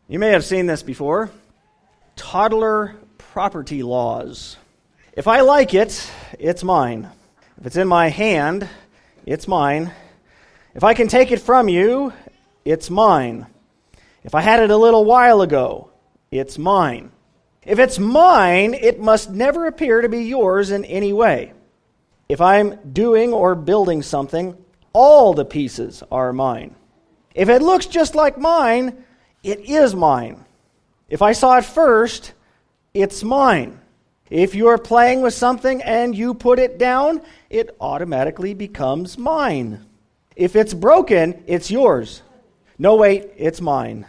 You may have seen this before. Toddler property laws. If I like it, it's mine. If it's in my hand, it's mine. If I can take it from you, it's mine. If I had it a little while ago, it's mine. If it's mine, it must never appear to be yours in any way. If I'm doing or building something, all the pieces are mine. If it looks just like mine, it is mine. If I saw it first, it's mine. If you're playing with something and you put it down, it automatically becomes mine. If it's broken, it's yours. No, wait, it's mine.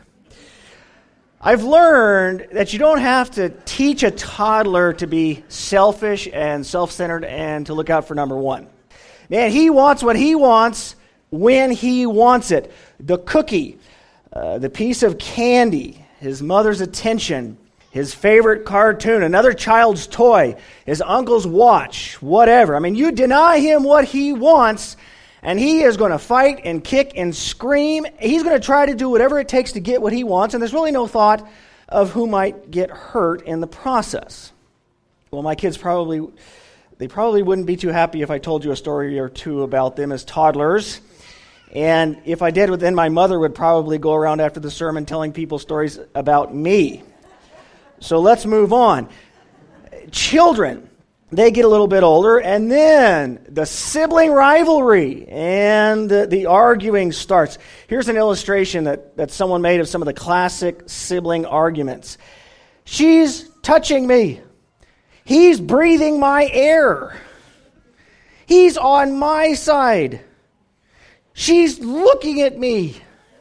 I've learned that you don't have to teach a toddler to be selfish and self-centered and to look out for number one. Man, he wants what he wants when he wants it. The cookie, the piece of candy, his mother's attention, his favorite cartoon, another child's toy, his uncle's watch, whatever. I mean, you deny him what he wants, and he is going to fight and kick and scream. He's going to try to do whatever it takes to get what he wants, and there's really no thought of who might get hurt in the process. Well, my kids probably wouldn't be too happy if I told you a story or two about them as toddlers. And if I did, then my mother would probably go around after the sermon telling people stories about me. So let's move on. Children, they get a little bit older, and then the sibling rivalry and the arguing starts. Here's an illustration that someone made of some of the classic sibling arguments. She's touching me. He's breathing my air. He's on my side. She's looking at me.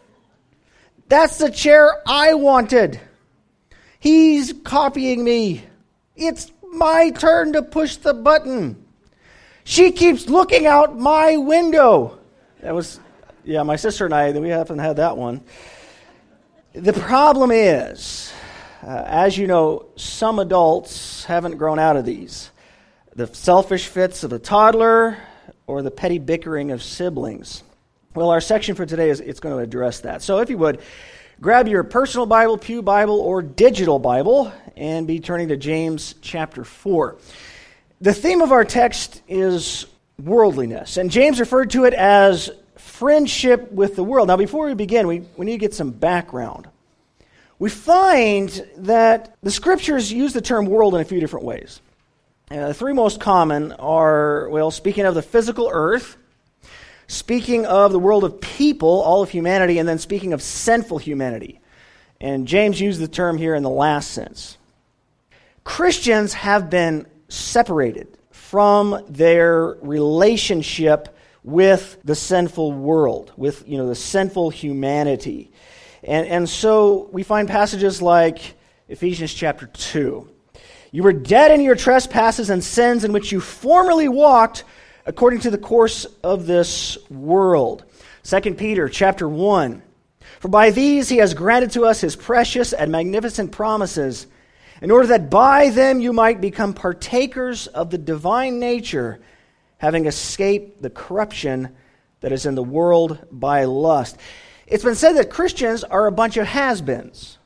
That's the chair I wanted. He's copying me. It's my turn to push the button. She keeps looking out my window. My sister and I, we haven't had that one. The problem is, as you know, some adults haven't grown out of these. The selfish fits of a toddler or the petty bickering of siblings. Well, our section for today it's going to address that. So if you would, grab your personal Bible, pew Bible, or digital Bible, and be turning to James chapter 4. The theme of our text is worldliness, and James referred to it as friendship with the world. Now, before we begin, we need to get some background. We find that the Scriptures use the term world in a few different ways. The three most common are, speaking of the physical earth, speaking of the world of people, all of humanity, and then speaking of sinful humanity. And James used the term here in the last sense. Christians have been separated from their relationship with the sinful world, with the sinful humanity. And so we find passages like Ephesians chapter 2. You were dead in your trespasses and sins in which you formerly walked according to the course of this world. 2 Peter chapter 1. For by these he has granted to us his precious and magnificent promises, in order that by them you might become partakers of the divine nature, having escaped the corruption that is in the world by lust. It's been said that Christians are a bunch of has-beens.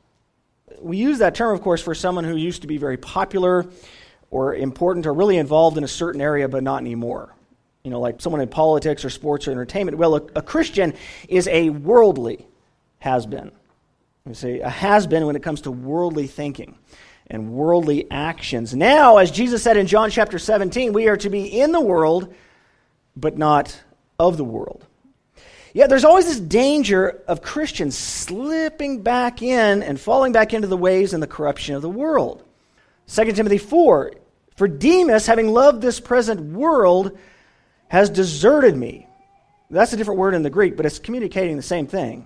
We use that term, of course, for someone who used to be very popular or important or really involved in a certain area, but not anymore. Like someone in politics or sports or entertainment. Well, a Christian is a worldly has-been. We say a has-been when it comes to worldly thinking and worldly actions. Now, as Jesus said in John chapter 17, we are to be in the world, but not of the world. Yet there's always this danger of Christians slipping back in and falling back into the ways and the corruption of the world. 2 Timothy 4, for Demas, having loved this present world, has deserted me. That's a different word in the Greek, but it's communicating the same thing.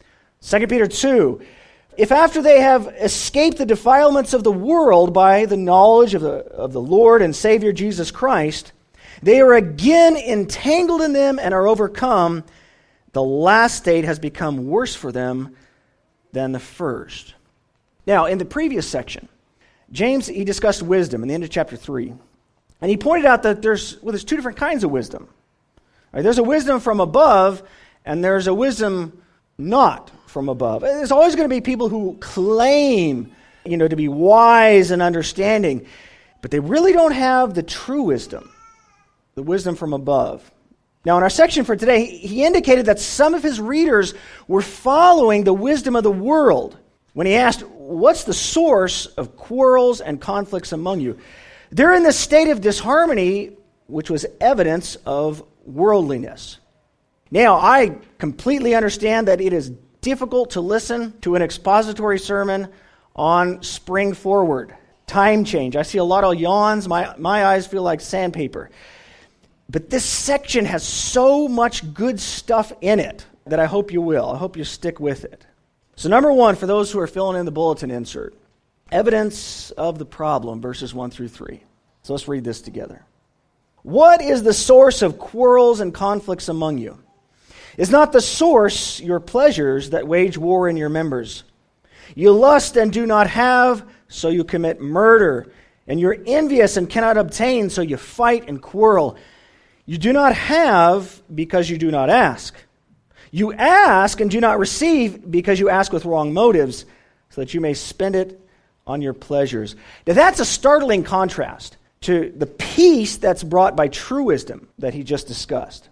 2 Peter 2, if after they have escaped the defilements of the world by the knowledge of the Lord and Savior Jesus Christ, they are again entangled in them and are overcome, the last state has become worse for them than the first. Now, in the previous section, James, he discussed wisdom in the end of chapter 3. And he pointed out that there's two different kinds of wisdom. Right? There's a wisdom from above, and there's a wisdom not from above. There's always going to be people who claim, to be wise and understanding, but they really don't have the true wisdom, the wisdom from above. Now, in our section for today, he indicated that some of his readers were following the wisdom of the world when he asked, what's the source of quarrels and conflicts among you? They're in this state of disharmony, which was evidence of worldliness. Now, I completely understand that it is difficult to listen to an expository sermon on spring forward, time change. I see a lot of yawns. My eyes feel like sandpaper. But this section has so much good stuff in it that I hope you will. I hope you stick with it. So number one, for those who are filling in the bulletin insert, evidence of the problem, verses 1 through 3. So let's read this together. What is the source of quarrels and conflicts among you? Is not the source your pleasures that wage war in your members? You lust and do not have, so you commit murder. And you're envious and cannot obtain, so you fight and quarrel. You do not have because you do not ask. You ask and do not receive because you ask with wrong motives, so that you may spend it on your pleasures. Now that's a startling contrast to the peace that's brought by true wisdom that he just discussed.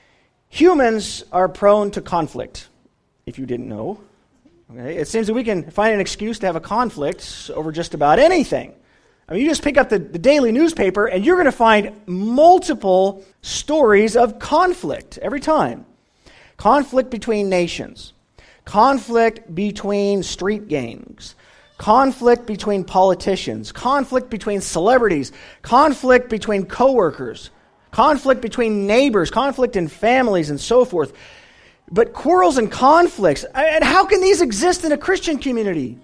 Humans are prone to conflict, if you didn't know. Okay? It seems that we can find an excuse to have a conflict over just about anything. I mean, you just pick up the daily newspaper and you're going to find multiple stories of conflict every time. Conflict between nations, conflict between street gangs, conflict between politicians, conflict between celebrities, conflict between coworkers, conflict between neighbors, conflict in families, and so forth. But quarrels and conflicts, and how can these exist in a Christian community?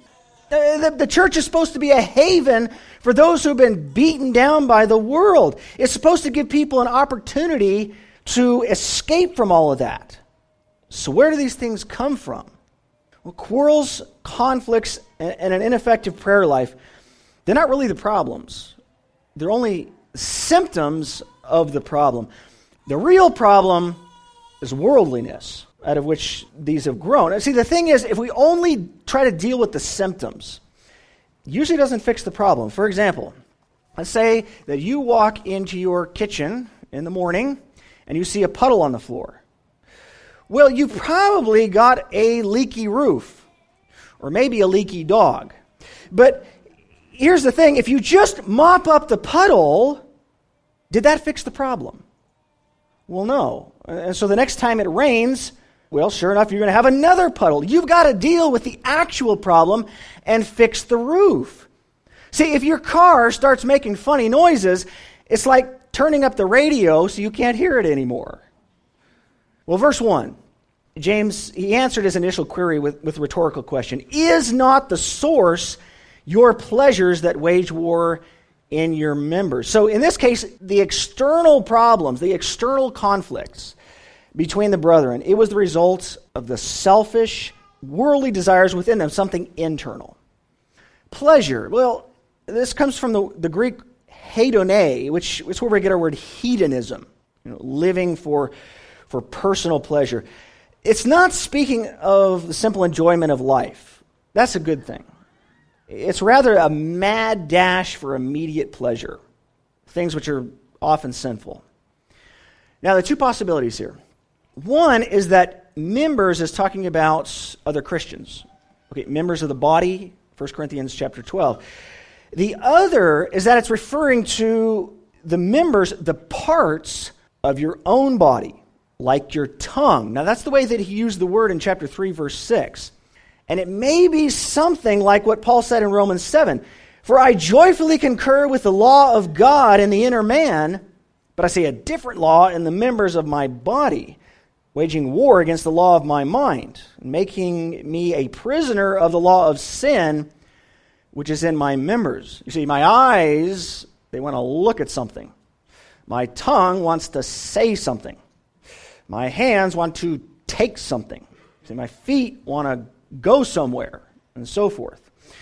The church is supposed to be a haven for those who have been beaten down by the world. It's supposed to give people an opportunity to escape from all of that. So where do these things come from? Well, quarrels, conflicts, and an ineffective prayer life, they're not really the problems. They're only symptoms of the problem. The real problem is worldliness, out of which these have grown. And see, the thing is, if we only try to deal with the symptoms, it usually doesn't fix the problem. For example, let's say that you walk into your kitchen in the morning and you see a puddle on the floor. Well, you probably got a leaky roof, or maybe a leaky dog. But here's the thing, if you just mop up the puddle, did that fix the problem? Well, no. And so the next time it rains, well, sure enough, you're going to have another puddle. You've got to deal with the actual problem and fix the roof. See, if your car starts making funny noises, it's like turning up the radio so you can't hear it anymore. Well, verse 1, James, he answered his initial query with a rhetorical question. Is not the source your pleasures that wage war in your members? So in this case, the external problems, the external conflicts between the brethren, it was the result of the selfish, worldly desires within them, something internal. Pleasure, well, this comes from the Greek hedone, which is where we get our word hedonism, living for personal pleasure. It's not speaking of the simple enjoyment of life. That's a good thing. It's rather a mad dash for immediate pleasure, things which are often sinful. Now, there are two possibilities here. One is that members is talking about other Christians. Okay, members of the body, 1 Corinthians chapter 12. The other is that it's referring to the members, the parts of your own body, like your tongue. Now, that's the way that he used the word in chapter 3, verse 6. And it may be something like what Paul said in Romans 7. For I joyfully concur with the law of God in the inner man, but I say a different law in the members of my body, waging war against the law of my mind, making me a prisoner of the law of sin, which is in my members. You see, my eyes, they want to look at something. My tongue wants to say something. My hands want to take something. See, my feet want to go somewhere, and so forth.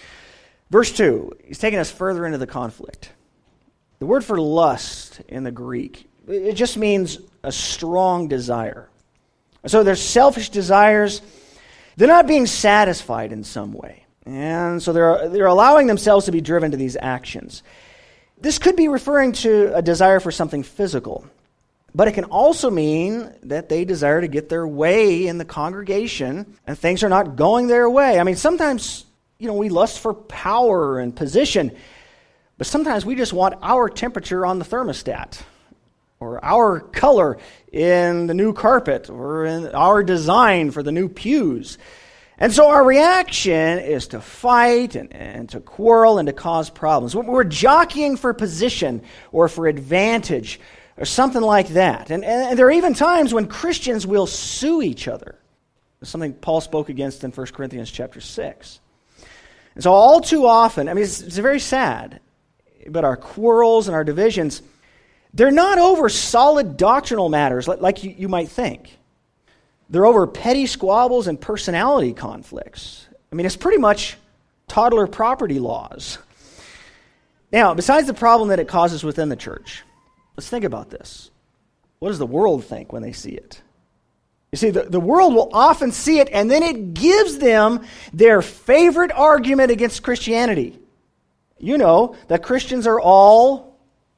Verse 2, he's taking us further into the conflict. The word for lust in the Greek, it just means a strong desire. So there's selfish desires, They're not being satisfied in some way. And so they're allowing themselves to be driven to these actions. This could be referring to a desire for something physical, but it can also mean that they desire to get their way in the congregation and things are not going their way. I mean, sometimes, we lust for power and position, but sometimes we just want our temperature on the thermostat, or our color in the new carpet, or in our design for the new pews. And so our reaction is to fight and to quarrel and to cause problems. We're jockeying for position or for advantage or something like that. And there are even times when Christians will sue each other. It's something Paul spoke against in 1 Corinthians chapter 6. And so all too often, it's very sad, but our quarrels and our divisions, they're not over solid doctrinal matters like you might think. They're over petty squabbles and personality conflicts. It's pretty much toddler property laws. Now, besides the problem that it causes within the church, let's think about this. What does the world think when they see it? You see, the world will often see it, and then it gives them their favorite argument against Christianity. You know that Christians are all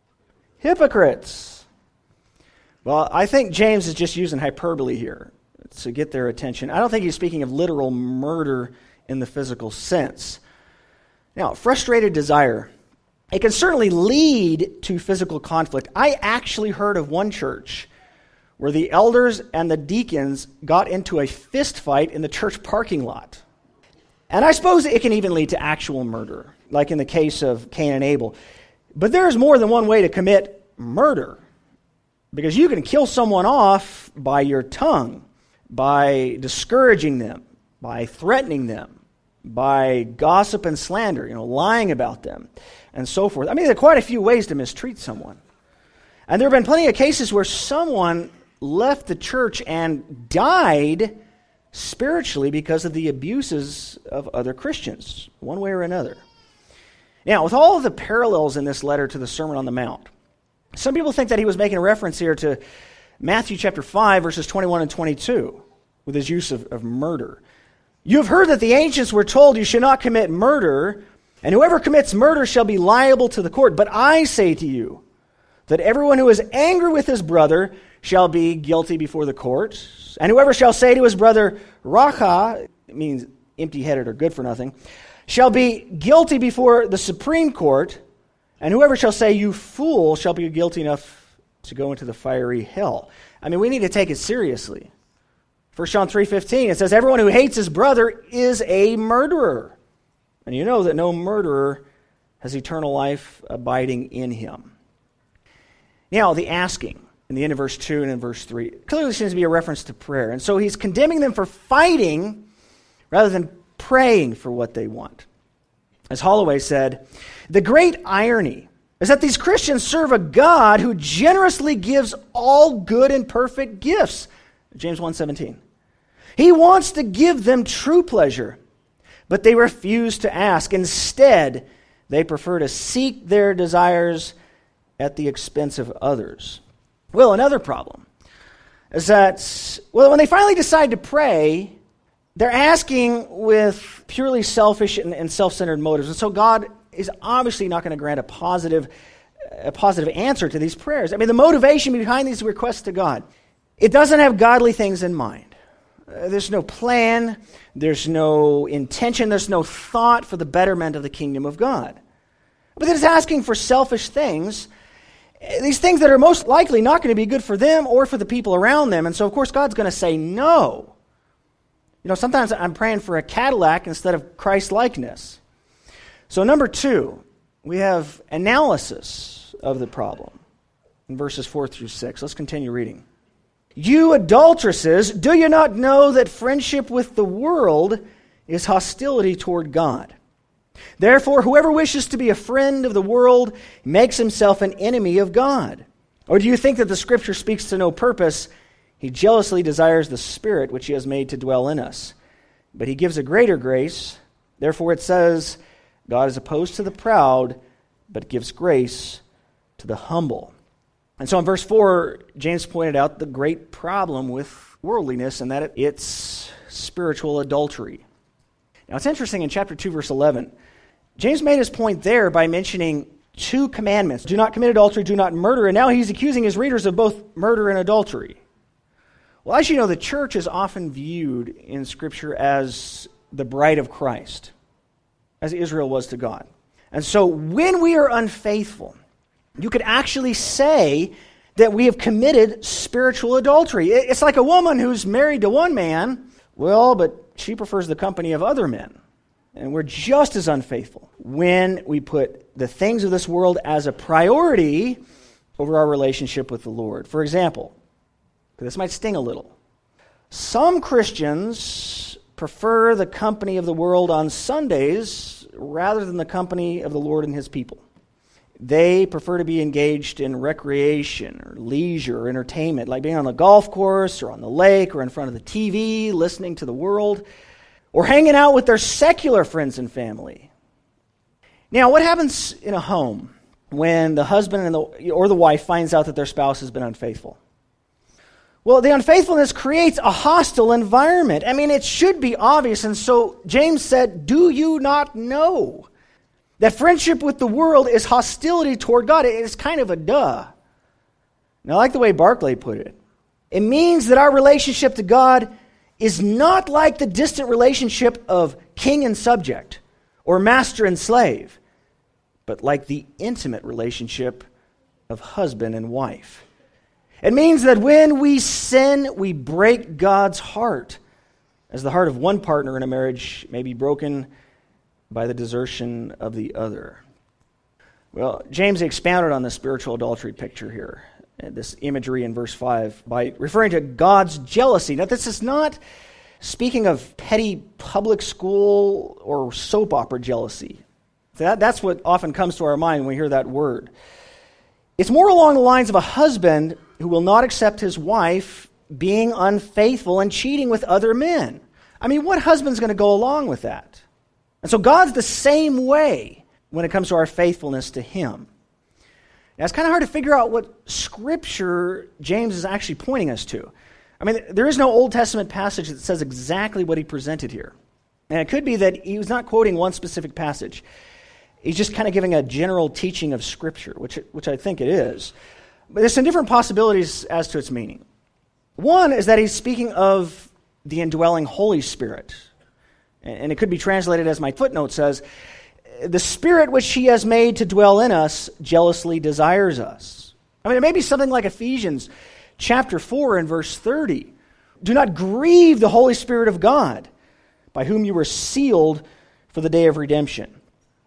hypocrites. Well, I think James is just using hyperbole here to get their attention. I don't think he's speaking of literal murder in the physical sense. Now, frustrated desire, it can certainly lead to physical conflict. I actually heard of one church where the elders and the deacons got into a fist fight in the church parking lot. And I suppose it can even lead to actual murder, like in the case of Cain and Abel. But there's more than one way to commit murder, because you can kill someone off by your tongue, by discouraging them, by threatening them, by gossip and slander, lying about them, and so forth. There are quite a few ways to mistreat someone. And there have been plenty of cases where someone left the church and died spiritually because of the abuses of other Christians, one way or another. Now, with all of the parallels in this letter to the Sermon on the Mount, some people think that he was making a reference here to Matthew chapter 5, verses 21 and 22, with his use of murder. You have heard that the ancients were told you should not commit murder, and whoever commits murder shall be liable to the court. But I say to you that everyone who is angry with his brother shall be guilty before the court. And whoever shall say to his brother, Racha, it means empty-headed or good for nothing, shall be guilty before the Supreme Court. And whoever shall say, you fool, shall be guilty enough to go into the fiery hell. We need to take it seriously. 1 John 3:15, it says, everyone who hates his brother is a murderer. And you know that no murderer has eternal life abiding in him. Now, the asking in the end of verse 2 and in verse 3 clearly seems to be a reference to prayer. And so he's condemning them for fighting rather than praying for what they want. As Holloway said, the great irony is that these Christians serve a God who generously gives all good and perfect gifts. James 1:17. He wants to give them true pleasure, but they refuse to ask. Instead, they prefer to seek their desires at the expense of others. Well, another problem is that, when they finally decide to pray, they're asking with purely selfish and self-centered motives. And so God is obviously not going to grant a positive answer to these prayers. The motivation behind these requests to God, it doesn't have godly things in mind. There's no plan, there's no intention, there's no thought for the betterment of the kingdom of God. But it's asking for selfish things, these things that are most likely not going to be good for them or for the people around them. And so, of course, God's going to say no. Sometimes I'm praying for a Cadillac instead of Christ-likeness. So number 2, we have analysis of the problem in verses 4 through 6. Let's continue reading. You adulteresses, do you not know that friendship with the world is hostility toward God? Therefore, whoever wishes to be a friend of the world makes himself an enemy of God. Or do you think that the Scripture speaks to no purpose? He jealously desires the Spirit which he has made to dwell in us. But he gives a greater grace. Therefore it says, God is opposed to the proud, but gives grace to the humble. And so in verse 4, James pointed out the great problem with worldliness, and that it's spiritual adultery. Now it's interesting, in chapter 2, verse 11, James made his point there by mentioning two commandments. Do not commit adultery, do not murder. And now he's accusing his readers of both murder and adultery. Well, as you know, the church is often viewed in Scripture as the bride of Christ, as Israel was to God. And so when we are unfaithful, you could actually say that we have committed spiritual adultery. It's like a woman who's married to one man, well, but she prefers the company of other men. And we're just as unfaithful when we put the things of this world as a priority over our relationship with the Lord. For example, this might sting a little. Some Christians prefer the company of the world on Sundays rather than the company of the Lord and His people. They prefer to be engaged in recreation or leisure or entertainment, like being on the golf course or on the lake or in front of the TV, listening to the world, or hanging out with their secular friends and family. Now, what happens in a home when the husband or the wife finds out that their spouse has been unfaithful? Well, the unfaithfulness creates a hostile environment. I mean, it should be obvious. And so James said, do you not know that friendship with the world is hostility toward God? It's kind of a duh. Now, I like the way Barclay put it. It means that our relationship to God is not like the distant relationship of king and subject or master and slave, but like the intimate relationship of husband and wife. It means that when we sin, we break God's heart, as the heart of one partner in a marriage may be broken by the desertion of the other. Well, James expounded on the spiritual adultery picture here, this imagery in verse 5, by referring to God's jealousy. Now, this is not speaking of petty public school or soap opera jealousy. That's what often comes to our mind when we hear that word. It's more along the lines of a husband who will not accept his wife being unfaithful and cheating with other men. I mean, what husband's going to go along with that? And so God's the same way when it comes to our faithfulness to Him. Now, it's kind of hard to figure out what Scripture James is actually pointing us to. I mean, there is no Old Testament passage that says exactly what he presented here. And it could be that he was not quoting one specific passage. He's just kind of giving a general teaching of Scripture, which I think it is. But there's some different possibilities as to its meaning. One is that he's speaking of the indwelling Holy Spirit. And it could be translated as my footnote says, the Spirit which He has made to dwell in us jealously desires us. I mean, it may be something like Ephesians chapter 4 and verse 30. Do not grieve the Holy Spirit of God, by whom you were sealed for the day of redemption.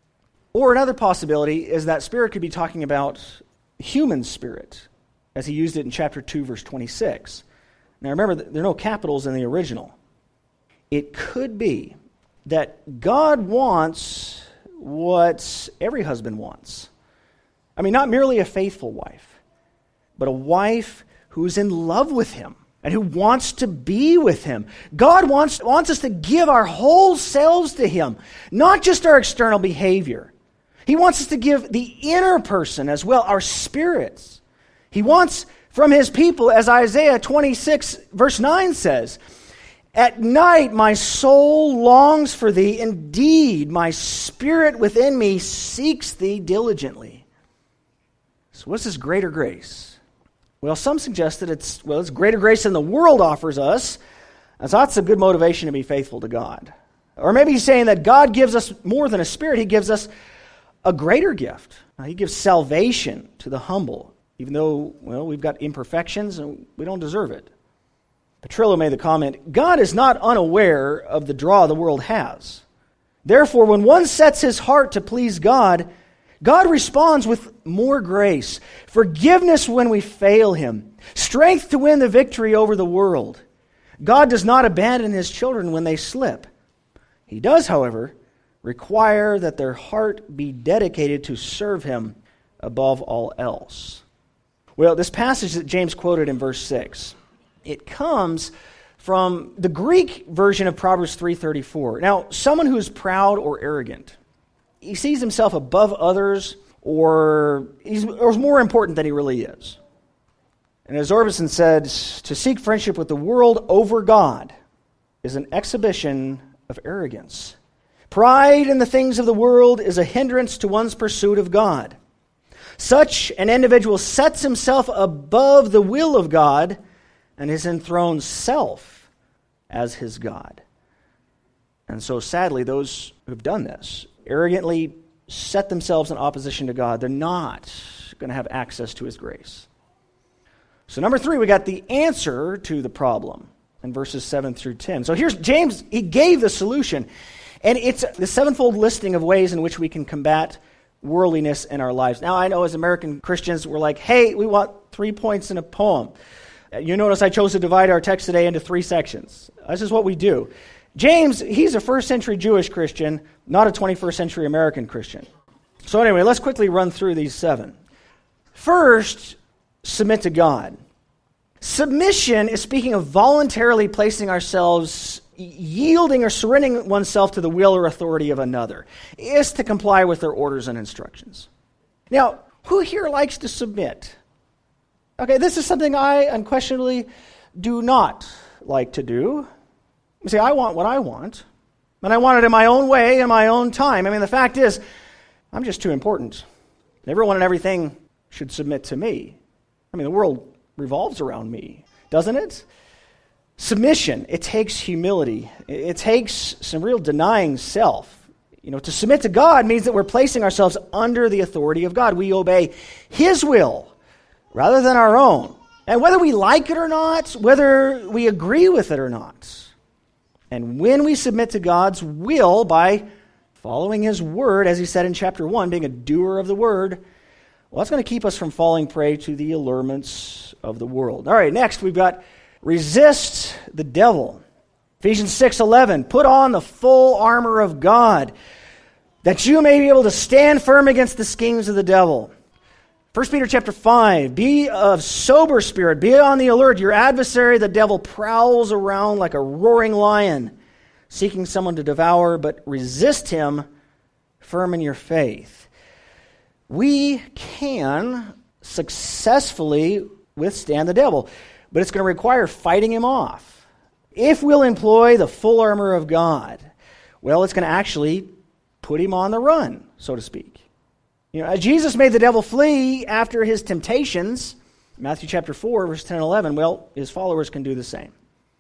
Or another possibility is that Spirit could be talking about human spirit, as he used it in chapter 2, verse 26. Now remember, there are no capitals in the original. It could be that God wants what every husband wants. I mean, not merely a faithful wife, but a wife who's in love with Him and who wants to be with Him. God wants us to give our whole selves to Him, not just our external behavior. He wants us to give the inner person as well, our spirits. He wants from His people, as Isaiah 26 verse 9 says, at night my soul longs for Thee. Indeed, my spirit within me seeks Thee diligently. So what's this greater grace? Well, some suggest that it's greater grace than the world offers us. And so that's a good motivation to be faithful to God. Or maybe he's saying that God gives us more than a spirit. He gives us a greater gift. He gives salvation to the humble, even though, we've got imperfections and we don't deserve it. Petrillo made the comment, God is not unaware of the draw the world has. Therefore, when one sets his heart to please God, God responds with more grace, forgiveness when we fail Him, strength to win the victory over the world. God does not abandon His children when they slip. He does, however, require that their heart be dedicated to serve Him above all else. Well, this passage that James quoted in verse 6, it comes from the Greek version of Proverbs 3:34. Now, someone who is proud or arrogant, he sees himself above others, or he's more important than he really is. And as Orbison said, to seek friendship with the world over God is an exhibition of arrogance. Pride in the things of the world is a hindrance to one's pursuit of God. Such an individual sets himself above the will of God and has enthroned self as his God. And so sadly, those who have done this arrogantly set themselves in opposition to God. They're not going to have access to his grace. So number 3, we got the answer to the problem in verses 7 through 10. So here's James, he gave the solution. And it's the 7-fold listing of ways in which we can combat worldliness in our lives. Now, I know as American Christians, we're like, hey, we want 3 points in a poem. You notice I chose to divide our text today into 3 sections. This is what we do. James, he's a first century Jewish Christian, not a 21st century American Christian. So anyway, let's quickly run through these 7. First, submit to God. Submission is speaking of voluntarily placing ourselves, yielding or surrendering oneself to the will or authority of another. It's to comply with their orders and instructions. Now, who here likes to submit? Okay, this is something I unquestionably do not like to do. You see, I want what I want, and I want it in my own way, in my own time. I mean, the fact is, I'm just too important. Everyone and everything should submit to me. I mean, the world revolves around me, doesn't it? Submission, it takes humility. It takes some real denying self. You know, to submit to God means that we're placing ourselves under the authority of God. We obey his will rather than our own. And whether we like it or not, whether we agree with it or not. And when we submit to God's will by following his word, as he said in chapter 1, being a doer of the word, well, that's going to keep us from falling prey to the allurements of the world. All right, next we've got resist the devil. Ephesians 6:11, put on the full armor of God, that you may be able to stand firm against the schemes of the devil. 1 Peter chapter 5, be of sober spirit, be on the alert. Your adversary, the devil, prowls around like a roaring lion, seeking someone to devour, but resist him firm in your faith. We can successfully withstand the devil, but it's going to require fighting him off. If we'll employ the full armor of God, well, it's going to actually put him on the run, so to speak. You know, as Jesus made the devil flee after his temptations, Matthew chapter 4, verse 10 and 11, well, his followers can do the same.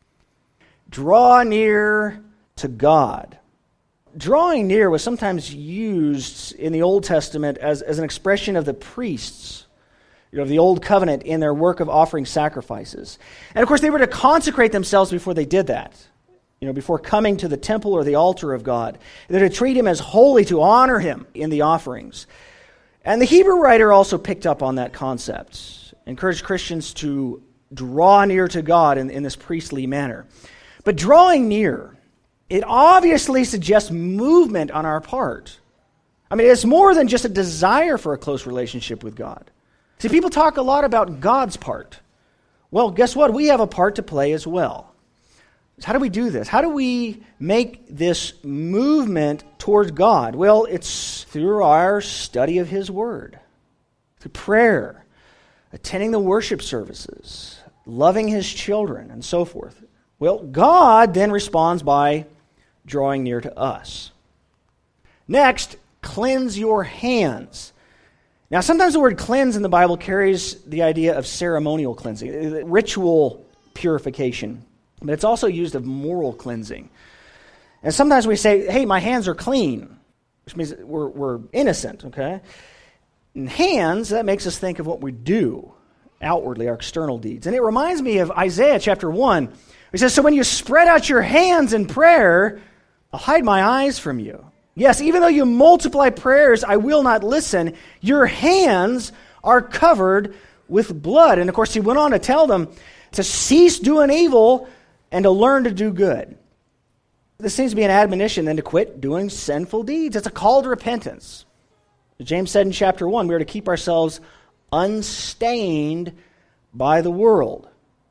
Draw near to God. Drawing near was sometimes used in the Old Testament as an expression of the priests, of the Old Covenant in their work of offering sacrifices. And of course, they were to consecrate themselves before they did that, before coming to the temple or the altar of God. They're to treat him as holy, to honor him in the offerings. And the Hebrew writer also picked up on that concept, encouraged Christians to draw near to God in this priestly manner. But drawing near, it obviously suggests movement on our part. I mean, it's more than just a desire for a close relationship with God. See, people talk a lot about God's part. Well, guess what? We have a part to play as well. So how do we do this? How do we make this movement towards God? Well, it's through our study of his word, through prayer, attending the worship services, loving his children, and so forth. Well, God then responds by drawing near to us. Next, cleanse your hands. Now, sometimes the word cleanse in the Bible carries the idea of ceremonial cleansing, ritual purification, but it's also used of moral cleansing. And sometimes we say, hey, my hands are clean, which means we're innocent, okay? And hands, that makes us think of what we do outwardly, our external deeds. And it reminds me of Isaiah chapter 1. He says, so when you spread out your hands in prayer, I'll hide my eyes from you. Yes, even though you multiply prayers, I will not listen. Your hands are covered with blood. And of course, he went on to tell them to cease doing evil and to learn to do good. This seems to be an admonition then to quit doing sinful deeds. It's a call to repentance. As James said in chapter 1, we are to keep ourselves unstained by the world.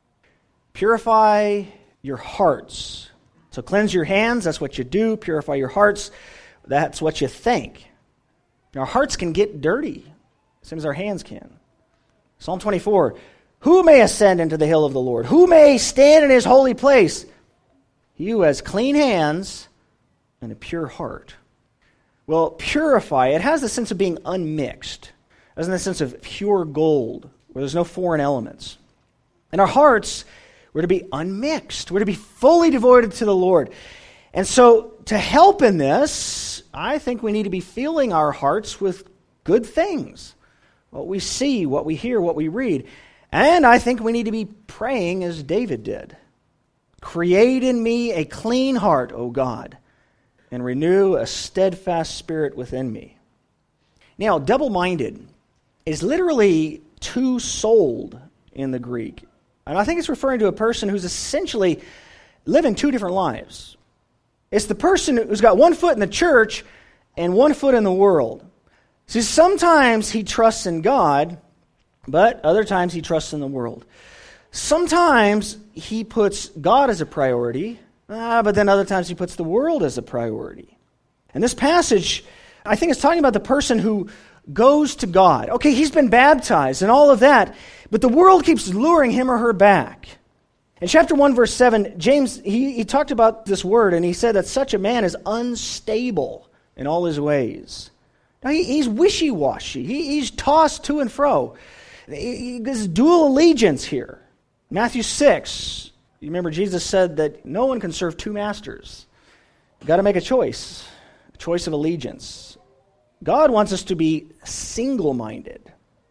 Purify your hearts. So cleanse your hands, that's what you do. Purify your hearts, that's what you think. Our hearts can get dirty, same as our hands can. Psalm 24, who may ascend into the hill of the Lord? Who may stand in his holy place? He who has clean hands and a pure heart. Well, purify, it has the sense of being unmixed. It has the sense of pure gold, where there's no foreign elements. And our hearts, we're to be unmixed. We're to be fully devoted to the Lord. And so, to help in this, I think we need to be filling our hearts with good things. What we see, what we hear, what we read. And I think we need to be praying as David did. Create in me a clean heart, O God, and renew a steadfast spirit within me. Now, double-minded is literally two-souled in the Greek. And I think it's referring to a person who's essentially living two different lives. It's the person who's got one foot in the church and one foot in the world. See, sometimes he trusts in God, but other times he trusts in the world. Sometimes he puts God as a priority, but then other times he puts the world as a priority. And this passage, I think, is talking about the person who goes to God. Okay, he's been baptized and all of that, but the world keeps luring him or her back. In chapter 1, verse 7, James, he talked about this word, and he said that such a man is unstable in all his ways. Now, he's wishy-washy. He's tossed to and fro. There's dual allegiance here. Matthew 6, you remember Jesus said that no one can serve two masters. You've got to make a choice of allegiance. God wants us to be single-minded.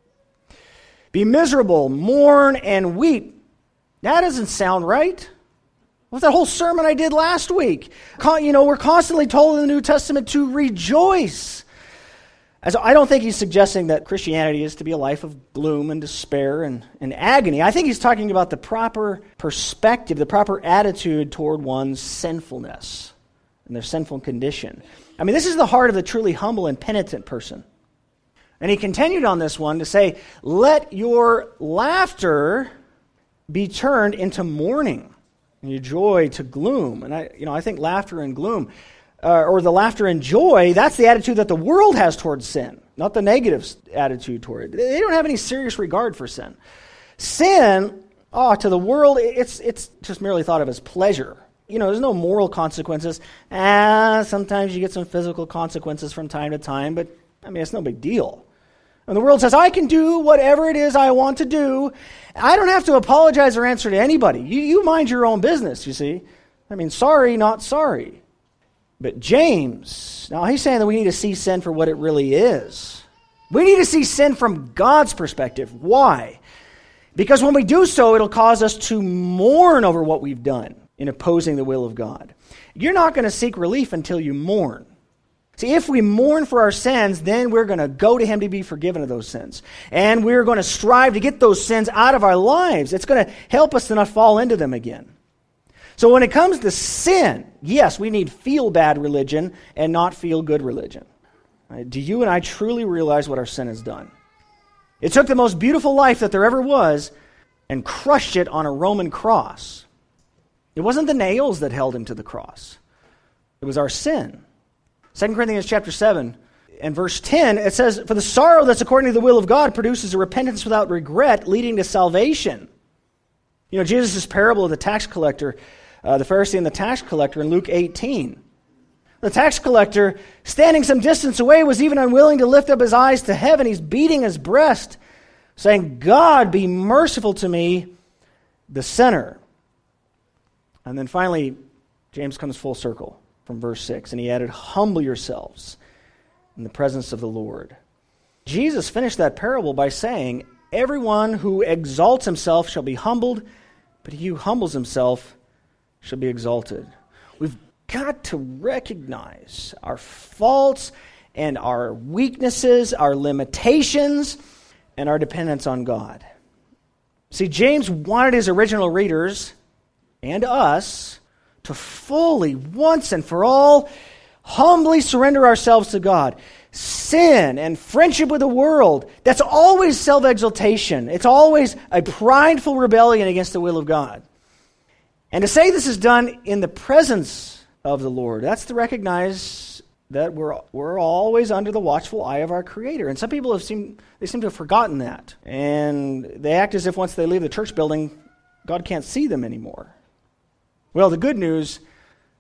Be miserable, mourn, and weep. That doesn't sound right. What's that whole sermon I did last week? We're constantly told in the New Testament to rejoice. And so I don't think he's suggesting that Christianity is to be a life of gloom and despair and agony. I think he's talking about the proper perspective, the proper attitude toward one's sinfulness and their sinful condition. I mean, this is the heart of the truly humble and penitent person. And he continued on this one to say, let your laughter be turned into mourning and your joy to gloom. And I think laughter and gloom, or the laughter and joy, that's the attitude that the world has towards sin, not the negative attitude toward it. They don't have any serious regard for sin. Sin, to the world, it's just merely thought of as pleasure. There's no moral consequences. Sometimes you get some physical consequences from time to time, but it's no big deal. And the world says, I can do whatever it is I want to do. I don't have to apologize or answer to anybody. You mind your own business, you see. Sorry, not sorry. But James, now he's saying that we need to see sin for what it really is. We need to see sin from God's perspective. Why? Because when we do so, it'll cause us to mourn over what we've done in opposing the will of God. You're not going to seek relief until you mourn. See, if we mourn for our sins, then we're going to go to Him to be forgiven of those sins. And we're going to strive to get those sins out of our lives. It's going to help us to not fall into them again. So when it comes to sin, yes, we need feel-bad religion and not feel-good religion. Right? Do you and I truly realize what our sin has done? It took the most beautiful life that there ever was and crushed it on a Roman cross. It wasn't the nails that held Him to the cross. It was our sin. 2 Corinthians chapter 7 and verse 10, it says, for the sorrow that's according to the will of God produces a repentance without regret, leading to salvation. Jesus' parable of the tax collector, the Pharisee and the tax collector in Luke 18. The tax collector, standing some distance away, was even unwilling to lift up his eyes to heaven. He's beating his breast, saying, God, be merciful to me, the sinner. And then finally, James comes full circle from verse 6, and he added, humble yourselves in the presence of the Lord. Jesus finished that parable by saying, everyone who exalts himself shall be humbled, but he who humbles himself shall be exalted. We've got to recognize our faults and our weaknesses, our limitations, and our dependence on God. See, James wanted his original readers and us to fully, once and for all, humbly surrender ourselves to God. Sin and friendship with the world, that's always self-exaltation. It's always a prideful rebellion against the will of God. And to say this is done in the presence of the Lord, that's to recognize that we're always under the watchful eye of our Creator. And some people seem to have forgotten that. And they act as if once they leave the church building, God can't see them anymore. Well, the good news,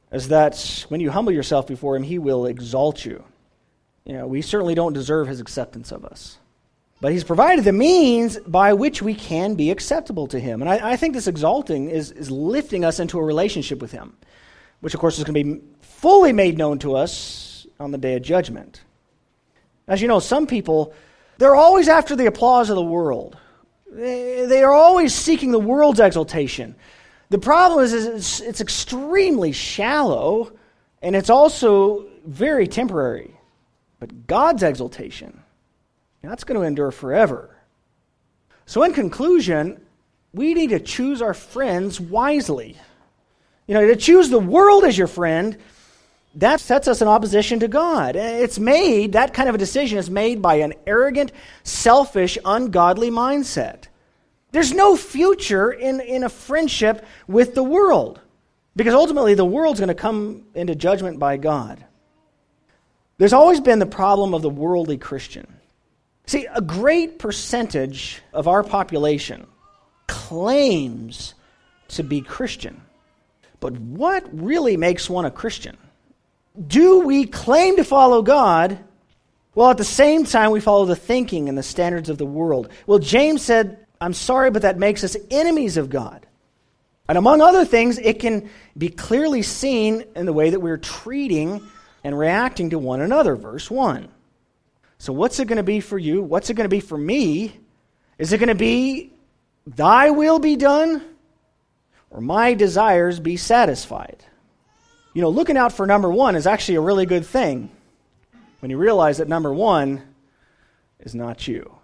is that when you humble yourself before him, he will exalt you. We certainly don't deserve his acceptance of us. But he's provided the means by which we can be acceptable to him. And I think this exalting is lifting us into a relationship with him, which of course is going to be fully made known to us on the day of judgment. As you know, some people, they're always after the applause of the world. They are always seeking the world's exaltation. The problem is it's extremely shallow, and it's also very temporary. But God's exaltation, that's going to endure forever. So in conclusion, we need to choose our friends wisely. To choose the world as your friend, that sets us in opposition to God. That kind of a decision is made by an arrogant, selfish, ungodly mindset. There's no future in a friendship with the world, because ultimately the world's going to come into judgment by God. There's always been the problem of the worldly Christian. See, a great percentage of our population claims to be Christian. But what really makes one a Christian? Do we claim to follow God, while at the same time we follow the thinking and the standards of the world? Well, James said, I'm sorry, but that makes us enemies of God. And among other things, it can be clearly seen in the way that we're treating and reacting to one another. Verse 1. So what's it going to be for you? What's it going to be for me? Is it going to be, thy will be done, or my desires be satisfied? Looking out for number one is actually a really good thing when you realize that number one is not you.